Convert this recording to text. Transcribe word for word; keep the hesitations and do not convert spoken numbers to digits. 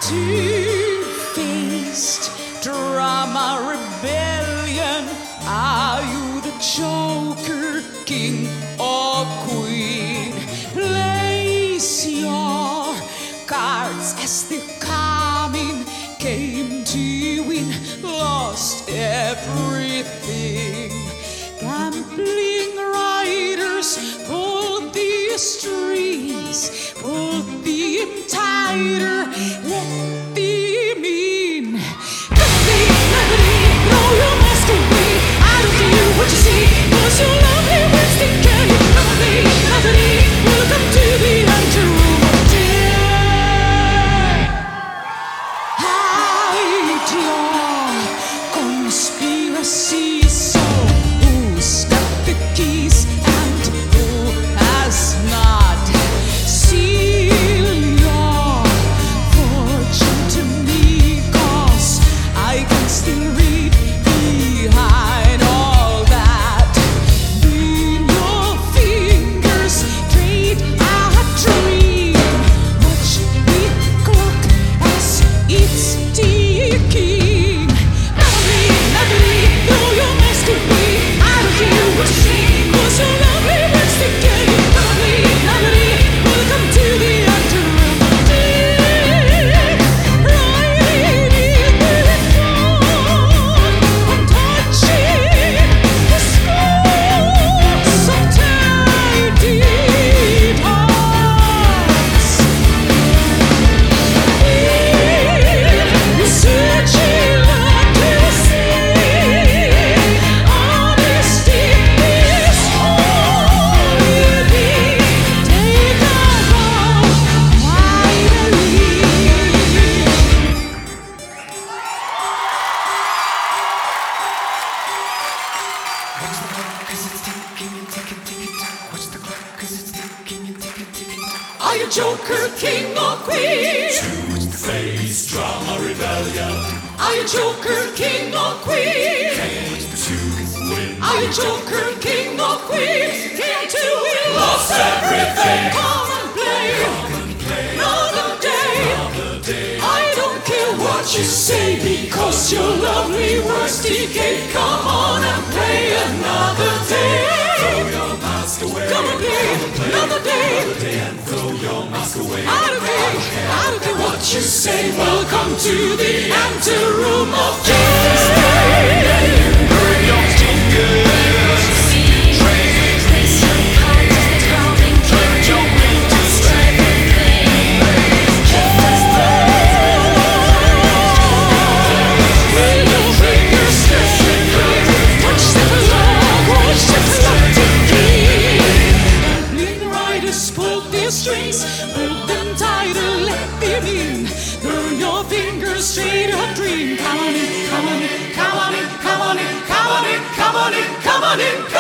two-faced drama rebellion. Are you the Joker, king or queen? Place your cards as they're coming. Came to win, lost everything. Gambling riders, pull the strings, pull them tighter, let them in. Gravity, gravity, throw your mask away. I don't care what you see, 'cause your lovely words decay. Gravity, gravity, welcome to the anteroom of death. Hide your conspiracy. So who's got the keys and who has not? Seal your fortune to me, 'cause I can still read behind all that. Burn your fingers, trade a dream. Watch the clock as it's ticking. Natalie, Natalie, throw your mask away. I don't care what you see, 'cause your lovely words decay. Natalie, Natalie, welcome to the anteroom of death. Riding in the dawn, I'm touching the scars of tidy hearts. You're searching like to see. Honesty is all you need. Take a bow, finally. Watch the clock, 'cause it's ticking and ticking, ticking, tock. Watch the clock, 'cause it's ticking and ticking, ticking, tock. Are you Joker, king or queen? Two-faced drama rebellion. Are you Joker, king or queen? Came to win. Are you Joker, king or queen? Came to win, Lost everything. Come and play another day. I don't care what you say, because your lovely words decay. Come on and play another day. Throw your mask away. Come and play another day. And throw your mask away. I don't care, I don't care what you say. Welcome to the anteroom of death. Burn your fingers. Trade your turn your will to strength. Pull their strings, pull them tighter, let them in. Burn your fingers straight up, dream. Come on in, come on in, come on in, come on in, come on in, come on in, come on in.